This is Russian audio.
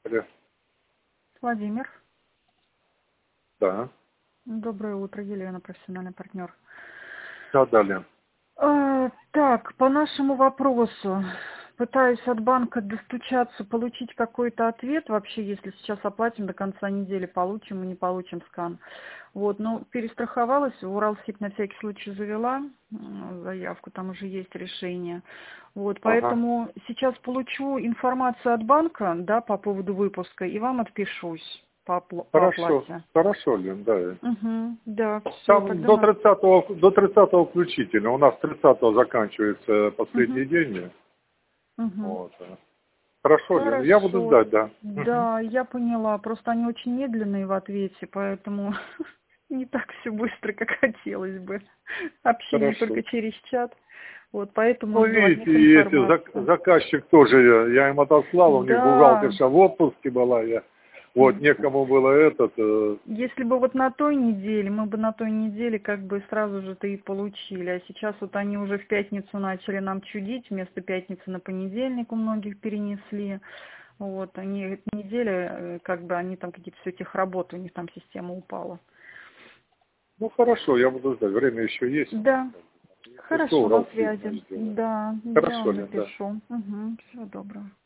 Алло. Владимир. Да. Доброе утро, Елена, профессиональный партнер. Да, далее. Так, по нашему вопросу. Пытаюсь от банка достучаться, получить какой-то ответ. Вообще, если сейчас оплатим, до конца недели получим и не получим скан. Вот, но перестраховалась, в Уралсиб на всякий случай завела заявку, там уже есть решение. Вот, Ага. поэтому сейчас получу информацию от банка, да, по поводу выпуска, и вам отпишусь по Хорошо. оплате. Хорошо, Лен, да. Угу, да, все, Там тогда мы... до 30 включительно. У нас 30 заканчивается последний Угу, день. угу. Вот. Хорошо, Лен. Я буду Хорошо, ждать, да. Мгм. да, я поняла. Просто они очень медленные в ответе, поэтому не так все быстро, как хотелось бы. Общение Хорошо. только через чат. Вот, поэтому Ну, жду от видите, них если информацию. заказчик тоже, я им отослал, у них Да, бухгалтерша в отпуске была, вот, некому было если бы вот на той неделе, мы бы на той неделе как бы сразу же-то и получили. А сейчас вот они уже в пятницу начали нам чудить, вместо пятницы на понедельник у многих перенесли. Вот, они, эта неделя, как бы они там какие-то все техработы, у них там система упала. ну, хорошо, я буду ждать, время еще есть. Да, Если что, хорошо, на Уралсиб связи. сделаем. Да, я Хорошо, вам Лен, да. напишу. Угу, всего доброго.